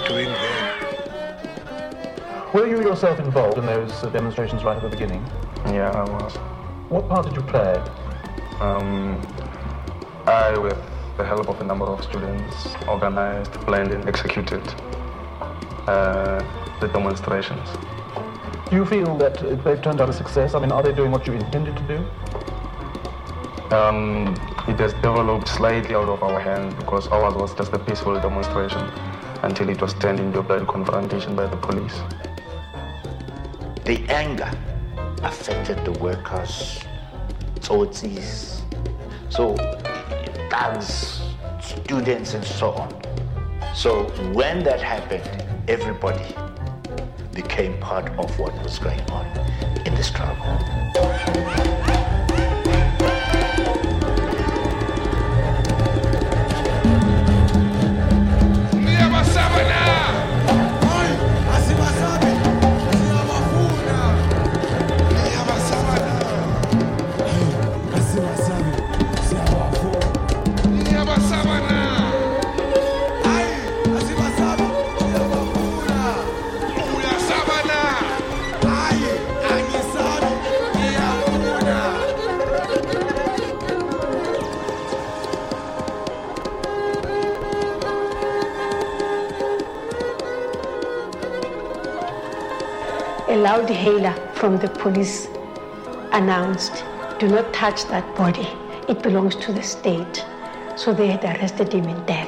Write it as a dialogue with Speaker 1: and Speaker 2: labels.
Speaker 1: green there.
Speaker 2: Were you yourself involved in those demonstrations right at the beginning?
Speaker 3: Yeah, I was.
Speaker 2: What part did you play?
Speaker 3: I, with the help of a number of students, organized, planned, and executed the demonstrations.
Speaker 2: Do you feel that they've turned out a success? I mean, are they doing what you intended to do?
Speaker 3: It has developed slightly out of our hand because ours was just a peaceful demonstration until it was turned into a bloody confrontation by the police.
Speaker 4: The anger affected the workers, Tsotsis, so thugs, students and so on. So when that happened, everybody became part of what was going on in the struggle.
Speaker 5: A loud hailer from the police announced, "Do not touch that body. It belongs to the state." So they had arrested him in death.